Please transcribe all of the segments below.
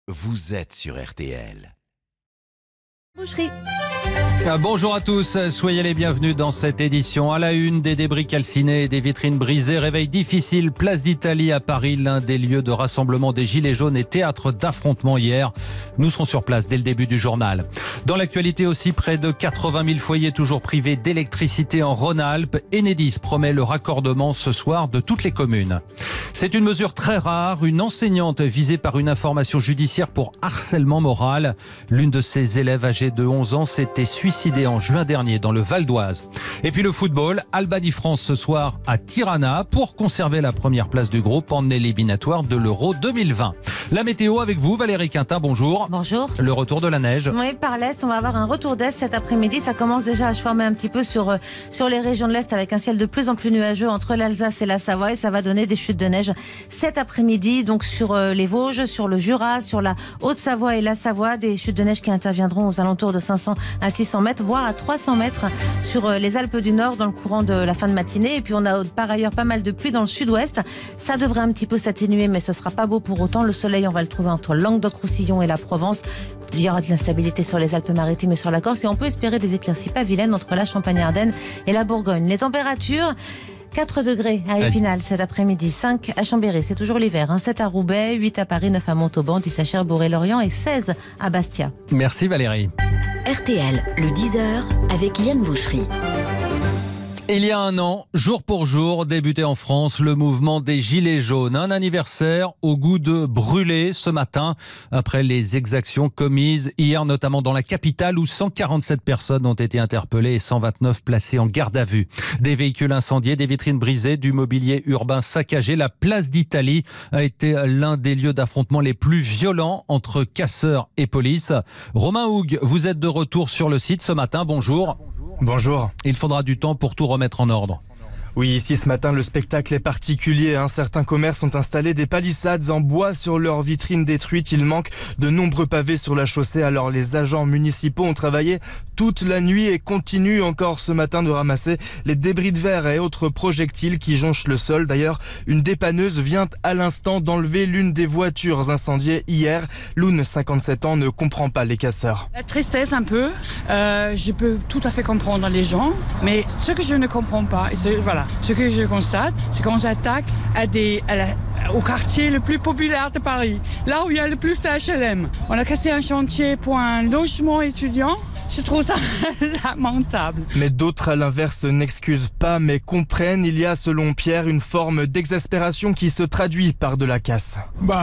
vous êtes sur RTL. Boucherie. Bonjour à tous, soyez les bienvenus dans cette édition. À la une, des débris calcinés et des vitrines brisées, réveil difficile, place d'Italie à Paris, l'un des lieux de rassemblement des Gilets jaunes et théâtre d'affrontements hier. Nous serons sur place dès le début du journal. Dans l'actualité aussi, près de 80 000 foyers toujours privés d'électricité en Rhône-Alpes. Enedis promet le raccordement ce soir de toutes les communes. C'est une mesure très rare, une enseignante visée par une information judiciaire pour harcèlement moral. L'une de ses élèves âgée de 11 ans s'était suicidée en juin dernier dans le Val d'Oise. Et puis le football, Albanie-France ce soir à Tirana pour conserver la première place du groupe en éliminatoire de l'Euro 2020. La météo avec vous, Valérie Quintin, bonjour. Bonjour. Le retour de la neige. Oui, par l'Est, on va avoir un retour d'Est cet après-midi. Ça commence déjà à se former un petit peu sur les régions de l'Est avec un ciel de plus en plus nuageux entre l'Alsace et la Savoie. Et ça va donner des chutes de neige cet après-midi. Donc sur les Vosges, sur le Jura, sur la Haute-Savoie et la Savoie. Des chutes de neige qui interviendront aux alentours de 500 à 600 mètres, voire à 300 mètres sur les Alpes du Nord dans le courant de la fin de matinée. Et puis on a par ailleurs pas mal de pluie dans le sud-ouest. Ça devrait un petit peu s'atténuer, mais ce sera pas beau pour autant. Le soleil, on va le trouver entre Languedoc-Roussillon et la Provence. Il y aura de l'instabilité sur les Alpes-Maritimes et sur la Corse. Et on peut espérer des éclaircies pas vilaines entre la Champagne-Ardenne et la Bourgogne. Les températures... 4 degrés à Épinal cet après-midi, 5 à Chambéry, c'est toujours l'hiver, 7 à Roubaix, 8 à Paris, 9 à Montauban, 10 à Cherbourg et Lorient et 16 à Bastia. Merci Valérie. RTL, le 10h avec Yann Boucherie. Il y a un an, jour pour jour, débutait en France le mouvement des Gilets jaunes. Un anniversaire au goût de brûler ce matin, après les exactions commises hier, notamment dans la capitale, où 147 personnes ont été interpellées et 129 placées en garde à vue. Des véhicules incendiés, des vitrines brisées, du mobilier urbain saccagé. La place d'Italie a été l'un des lieux d'affrontement les plus violents entre casseurs et police. Romain Houg, vous êtes de retour sur le site ce matin. Bonjour. Bonjour. Il faudra du temps pour tout remettre en ordre. Oui, ici ce matin, le spectacle est particulier. Certains commerces ont installé des palissades en bois sur leurs vitrines détruites. Il manque de nombreux pavés sur la chaussée. Alors les agents municipaux ont travaillé toute la nuit et continuent encore ce matin de ramasser les débris de verre et autres projectiles qui jonchent le sol. D'ailleurs, une dépanneuse vient à l'instant d'enlever l'une des voitures incendiées hier. Loun, 57 ans, ne comprend pas les casseurs. La tristesse un peu. Je peux tout à fait comprendre les gens, mais ce que je ne comprends pas, ce que je constate, c'est qu'on s'attaque au quartier le plus populaire de Paris, là où il y a le plus d'HLM. On a cassé un chantier pour un logement étudiant. Je trouve ça lamentable. Mais d'autres, à l'inverse, n'excusent pas, mais comprennent. Il y a, selon Pierre, une forme d'exaspération qui se traduit par de la casse.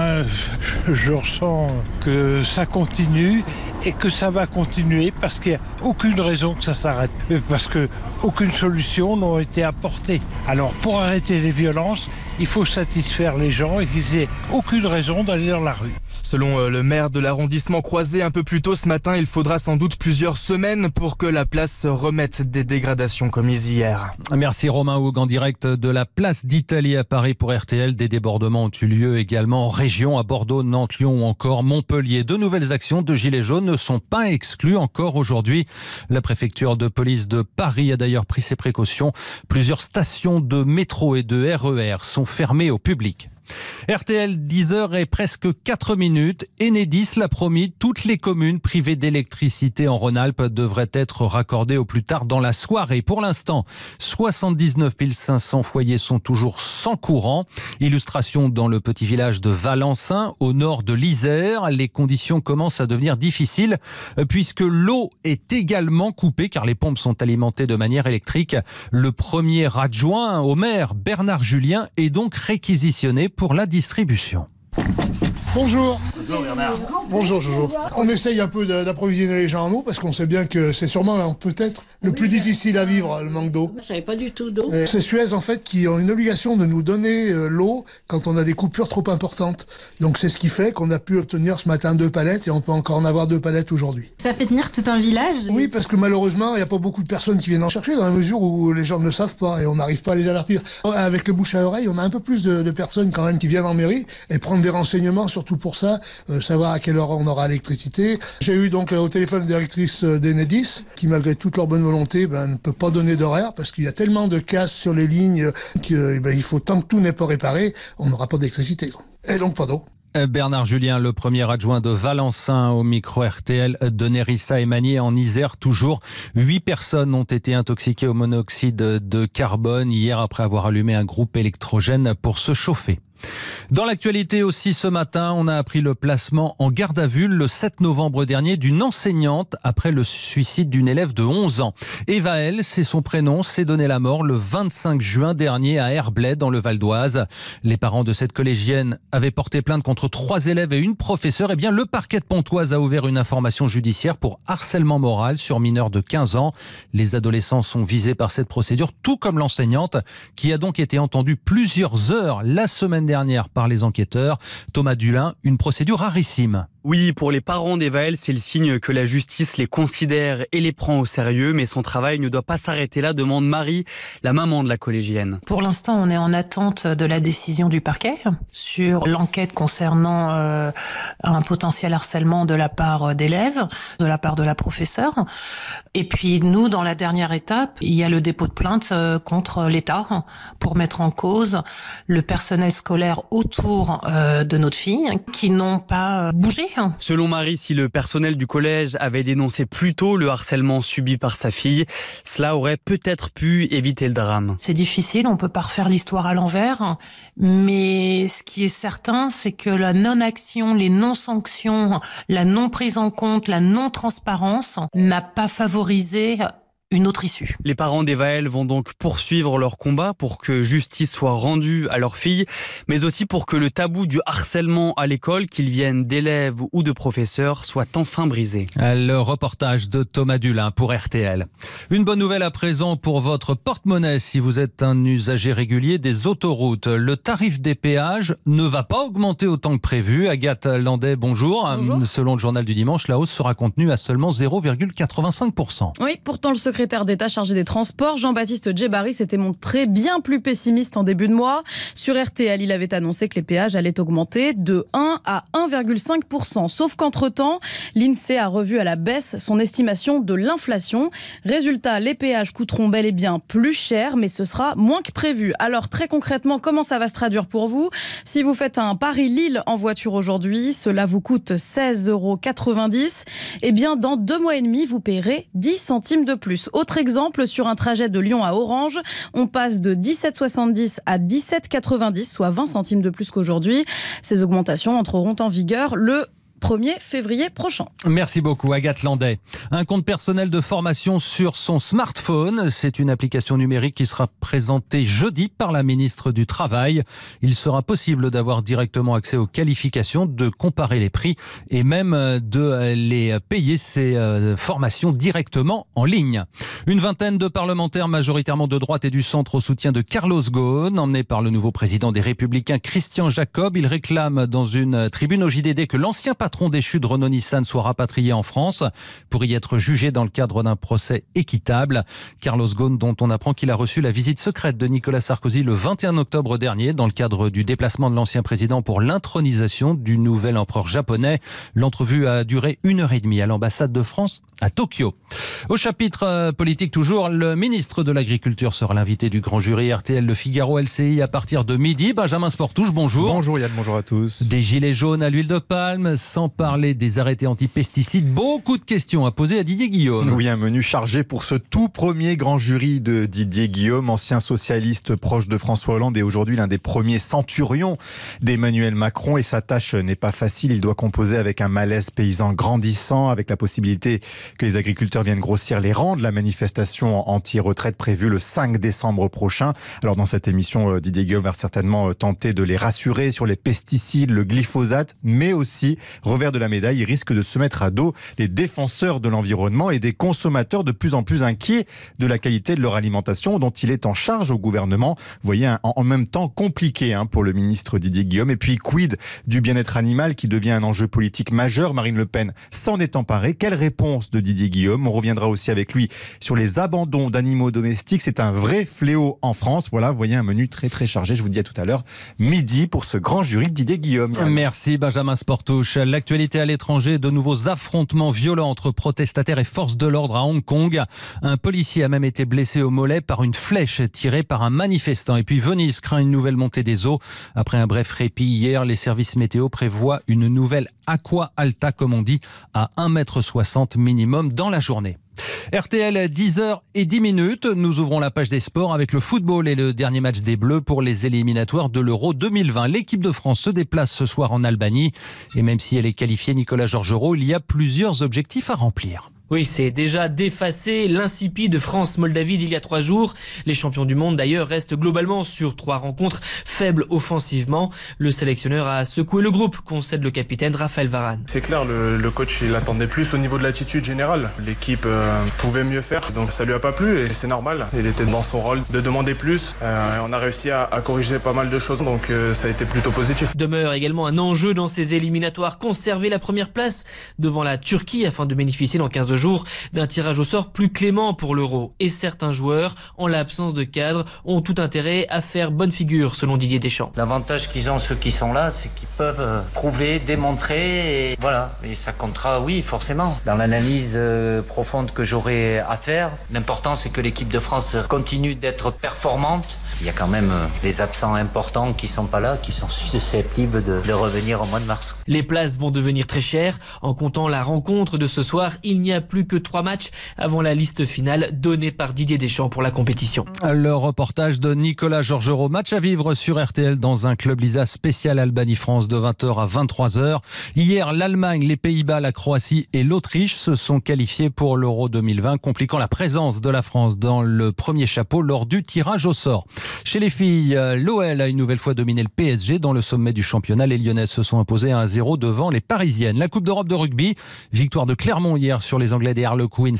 Je ressens que ça continue et que ça va continuer parce qu'il n'y a aucune raison que ça s'arrête. Parce que aucune solution n'a été apportée. Alors, pour arrêter les violences, il faut satisfaire les gens et qu'ils aient aucune raison d'aller dans la rue. Selon le maire de l'arrondissement Croisé, un peu plus tôt ce matin, il faudra sans doute plusieurs semaines pour que la place remette des dégradations commises hier. Merci Romain Houg en direct de la place d'Italie à Paris pour RTL. Des débordements ont eu lieu également en région, à Bordeaux, Nantes, Lyon ou encore Montpellier. De nouvelles actions de Gilets jaunes ne sont pas exclues encore aujourd'hui. La préfecture de police de Paris a d'ailleurs pris ses précautions. Plusieurs stations de métro et de RER sont fermées au public. RTL, 10h et presque 4 minutes. Enedis l'a promis, toutes les communes privées d'électricité en Rhône-Alpes devraient être raccordées au plus tard dans la soirée. Pour l'instant, 79 500 foyers sont toujours sans courant. Illustration dans le petit village de Valençay, au nord de l'Isère. Les conditions commencent à devenir difficiles puisque l'eau est également coupée car les pompes sont alimentées de manière électrique. Le premier adjoint au maire, Bernard Julien, est donc réquisitionné pour la distribution. Bonjour. Bonjour Bernard. Bonjour Jojo. On essaye un peu d'approvisionner les gens en eau parce qu'on sait bien que c'est sûrement peut-être le plus difficile à vivre, le manque d'eau. Je savais pas du tout d'eau. C'est Suez en fait qui ont une obligation de nous donner l'eau quand on a des coupures trop importantes. Donc c'est ce qui fait qu'on a pu obtenir ce matin 2 palettes et on peut encore en avoir 2 palettes aujourd'hui. Ça fait tenir tout un village? Oui, parce que malheureusement il n'y a pas beaucoup de personnes qui viennent en chercher dans la mesure où les gens ne le savent pas et on n'arrive pas à les avertir. Avec le bouche à oreille, on a un peu plus de personnes quand même qui viennent en mairie et prendre des renseignements surtout pour ça, savoir à quelle heure on aura l'électricité. J'ai eu donc au téléphone la directrice d'Enedis qui, malgré toute leur bonne volonté, ne peut pas donner d'horaire parce qu'il y a tellement de casses sur les lignes qu'il faut, tant que tout n'est pas réparé, on n'aura pas d'électricité. Et donc pas d'eau. Bernard Julien, le premier adjoint de Valencin au micro RTL de Nérissa et Magnier en Isère. Toujours 8 personnes ont été intoxiquées au monoxyde de carbone hier après avoir allumé un groupe électrogène pour se chauffer. Dans l'actualité aussi ce matin, on a appris le placement en garde à vue le 7 novembre dernier d'une enseignante après le suicide d'une élève de 11 ans. Eva L, c'est son prénom, s'est donné la mort le 25 juin dernier à Herblay dans le Val d'Oise. Les parents de cette collégienne avaient porté plainte contre 3 élèves et une professeure. Eh bien, le parquet de Pontoise a ouvert une information judiciaire pour harcèlement moral sur mineurs de 15 ans. Les adolescents sont visés par cette procédure, tout comme l'enseignante qui a donc été entendue plusieurs heures la semaine dernière par les enquêteurs. Thomas Dulin, une procédure rarissime. Oui, pour les parents d'Eva L, c'est le signe que la justice les considère et les prend au sérieux, mais son travail ne doit pas s'arrêter là, demande Marie, la maman de la collégienne. Pour l'instant, on est en attente de la décision du parquet sur l'enquête concernant un potentiel harcèlement de la part d'élèves, de la part de la professeure. Et puis nous, dans la dernière étape, il y a le dépôt de plainte contre l'État pour mettre en cause le personnel scolaire autour de notre fille qui n'ont pas bougé. Selon Marie, si le personnel du collège avait dénoncé plus tôt le harcèlement subi par sa fille, cela aurait peut-être pu éviter le drame. C'est difficile, on peut pas refaire l'histoire à l'envers, mais ce qui est certain, c'est que la non-action, les non-sanctions, la non-prise en compte, la non-transparence n'a pas favorisé une autre issue. Les parents d'Eva L vont donc poursuivre leur combat pour que justice soit rendue à leur fille, mais aussi pour que le tabou du harcèlement à l'école, qu'il vienne d'élèves ou de professeurs, soit enfin brisé. Le reportage de Thomas Dulin pour RTL. Une bonne nouvelle à présent pour votre porte-monnaie si vous êtes un usager régulier des autoroutes. Le tarif des péages ne va pas augmenter autant que prévu. Agathe Landais, bonjour. Selon le journal du dimanche, la hausse sera contenue à seulement 0,85%. Oui, pourtant le secrétaire d'État chargé des transports, Jean-Baptiste Djebari, s'était montré bien plus pessimiste en début de mois. Sur RTL, il avait annoncé que les péages allaient augmenter de 1 à 1,5%. Sauf qu'entre-temps, l'INSEE a revu à la baisse son estimation de l'inflation. Résultat, les péages coûteront bel et bien plus cher, mais ce sera moins que prévu. Alors très concrètement, comment ça va se traduire pour vous ? Si vous faites un Paris-Lille en voiture aujourd'hui, cela vous coûte 16,90 €. Eh bien, dans 2 mois et demi, vous paierez 10 centimes de plus. Autre exemple, sur un trajet de Lyon à Orange, on passe de 17,70 à 17,90, soit 20 centimes de plus qu'aujourd'hui. Ces augmentations entreront en vigueur le 1er février prochain. Merci beaucoup Agathe Landais. Un compte personnel de formation sur son smartphone. C'est une application numérique qui sera présentée jeudi par la ministre du Travail. Il sera possible d'avoir directement accès aux qualifications, de comparer les prix et même de les payer ces formations directement en ligne. Une vingtaine de parlementaires majoritairement de droite et du centre au soutien de Carlos Ghosn, emmené par le nouveau président des Républicains Christian Jacob. Il réclame dans une tribune au JDD que l'ancien patron déchu de Renault-Nissan soit rapatrié en France pour y être jugé dans le cadre d'un procès équitable. Carlos Ghosn, dont on apprend qu'il a reçu la visite secrète de Nicolas Sarkozy le 21 octobre dernier dans le cadre du déplacement de l'ancien président pour l'intronisation du nouvel empereur japonais. L'entrevue a duré 1h30 à l'ambassade de France à Tokyo. Au chapitre politique toujours, le ministre de l'Agriculture sera l'invité du grand jury RTL Le Figaro LCI à partir de midi. Benjamin Sportouche, bonjour. Bonjour Yann, bonjour à tous. Des gilets jaunes à l'huile de palme, sans parler des arrêtés anti-pesticides. Beaucoup de questions à poser à Didier Guillaume. Oui, un menu chargé pour ce tout premier grand jury de Didier Guillaume, ancien socialiste proche de François Hollande et aujourd'hui l'un des premiers centurions d'Emmanuel Macron. Et sa tâche n'est pas facile, il doit composer avec un malaise paysan grandissant, avec la possibilité que les agriculteurs viennent grossir les rangs de la manifestation anti-retraite prévue le 5 décembre prochain. Alors dans cette émission, Didier Guillaume va certainement tenter de les rassurer sur les pesticides, le glyphosate, mais aussi, revers de la médaille, il risque de se mettre à dos les défenseurs de l'environnement et des consommateurs de plus en plus inquiets de la qualité de leur alimentation dont il est en charge au gouvernement. Vous voyez, en même temps compliqué pour le ministre Didier Guillaume. Et puis quid du bien-être animal qui devient un enjeu politique majeur. Marine Le Pen s'en est emparée. Quelle réponse de Didier Guillaume? On reviendra aussi avec lui sur les abandons d'animaux domestiques. C'est un vrai fléau en France. Voilà, vous voyez un menu très très chargé. Je vous dis à tout à l'heure, midi pour ce grand jury de Didier Guillaume. Merci Benjamin Sportouche. l'actualité à l'étranger, de nouveaux affrontements violents entre protestataires et forces de l'ordre à Hong Kong. Un policier a même été blessé au mollet par une flèche tirée par un manifestant. Et puis Venise craint une nouvelle montée des eaux. Après un bref répit hier, les services météo prévoient une nouvelle aqua alta, comme on dit, à 1,60 m minimum dans la journée. RTL, 10h10. Nous ouvrons la page des sports avec le football et le dernier match des Bleus pour les éliminatoires de l'Euro 2020. L'équipe de France se déplace ce soir en Albanie. Et même si elle est qualifiée, Nicolas Georgerot, il y a plusieurs objectifs à remplir. Oui, c'est déjà d'effacer l'insipide France-Moldavie d'il y a 3 jours. Les champions du monde d'ailleurs restent globalement sur 3 rencontres faibles offensivement. Le sélectionneur a secoué le groupe, concède le capitaine Raphaël Varane. C'est clair, le coach il attendait plus au niveau de l'attitude générale. L'équipe pouvait mieux faire, donc ça lui a pas plu et c'est normal. Il était dans son rôle de demander plus. On a réussi à corriger pas mal de choses, donc ça a été plutôt positif. Demeure également un enjeu dans ces éliminatoires, conserver la première place devant la Turquie afin de bénéficier dans 15 jours d'un tirage au sort plus clément pour l'Euro. Et certains joueurs, en l'absence de cadre, ont tout intérêt à faire bonne figure, selon Didier Deschamps. L'avantage qu'ils ont, ceux qui sont là, c'est qu'ils peuvent prouver, démontrer, et voilà. Et ça comptera, oui, forcément. Dans l'analyse profonde que j'aurai à faire, l'important c'est que l'équipe de France continue d'être performante. Il y a quand même des absents importants qui sont pas là, qui sont susceptibles de revenir au mois de mars. Les places vont devenir très chères. En comptant la rencontre de ce soir, il n'y a plus que 3 matchs avant la liste finale donnée par Didier Deschamps pour la compétition. Le reportage de Nicolas Georgerot. Match à vivre sur RTL dans un club Lisa spécial Albanie-France de 20h à 23h. Hier, l'Allemagne, les Pays-Bas, la Croatie et l'Autriche se sont qualifiés pour l'Euro 2020, compliquant la présence de la France dans le premier chapeau lors du tirage au sort. Chez les filles, l'OL a une nouvelle fois dominé le PSG dans le sommet du championnat. Les Lyonnaises se sont imposées 1-0 devant les Parisiennes. La Coupe d'Europe de rugby, victoire de Clermont hier sur les Anglais des Harlequins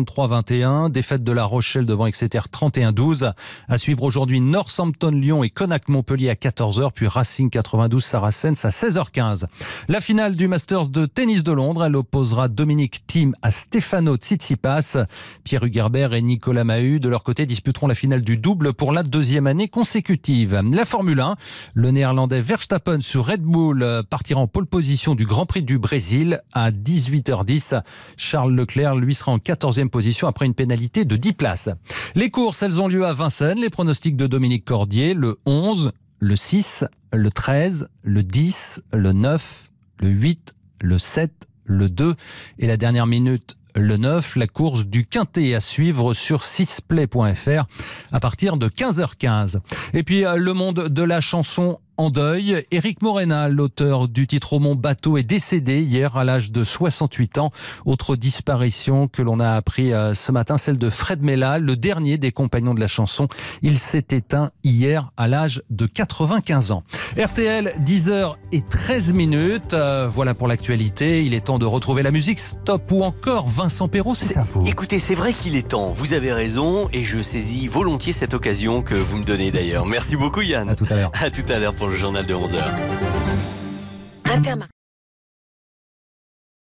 53-21, défaite de La Rochelle devant Exeter 31-12. À suivre aujourd'hui Northampton-Lyon et Connacht-Montpellier à 14h, puis Racing 92-Saracens à 16h15. La finale du Masters de tennis de Londres, elle opposera Dominic Thiem à Stefano Tsitsipas. Pierre Hugerbert et Nicolas Mahut, de leur côté, disputeront la finale du double pour la 2e année consécutive. La Formule 1, le néerlandais Verstappen sur Red Bull partira en pole position du Grand Prix du Brésil à 18h10. Charles Leclerc, lui, sera en 14e position après une pénalité de 10 places. Les courses, elles ont lieu à Vincennes. Les pronostics de Dominique Cordier, le 11, le 6, le 13, le 10, le 9, le 8, le 7, le 2 et la dernière minute, le 9, la course du Quintet à suivre sur sixplay.fr à partir de 15h15. Et puis le monde de la chanson en deuil. Éric Morena, l'auteur du titre au Mont Bateau, est décédé hier à l'âge de 68 ans. Autre disparition que l'on a appris ce matin, celle de Fred Mella, le dernier des compagnons de la chanson. Il s'est éteint hier à l'âge de 95 ans. RTL, 10h13. Voilà pour l'actualité. Il est temps de retrouver la musique. Stop ou encore Vincent Perrault, c'est à vous. Écoutez, c'est vrai qu'il est temps. Vous avez raison et je saisis volontiers cette occasion que vous me donnez d'ailleurs. Merci beaucoup Yann. À tout à l'heure. À tout à l'heure pour le journal de 11h.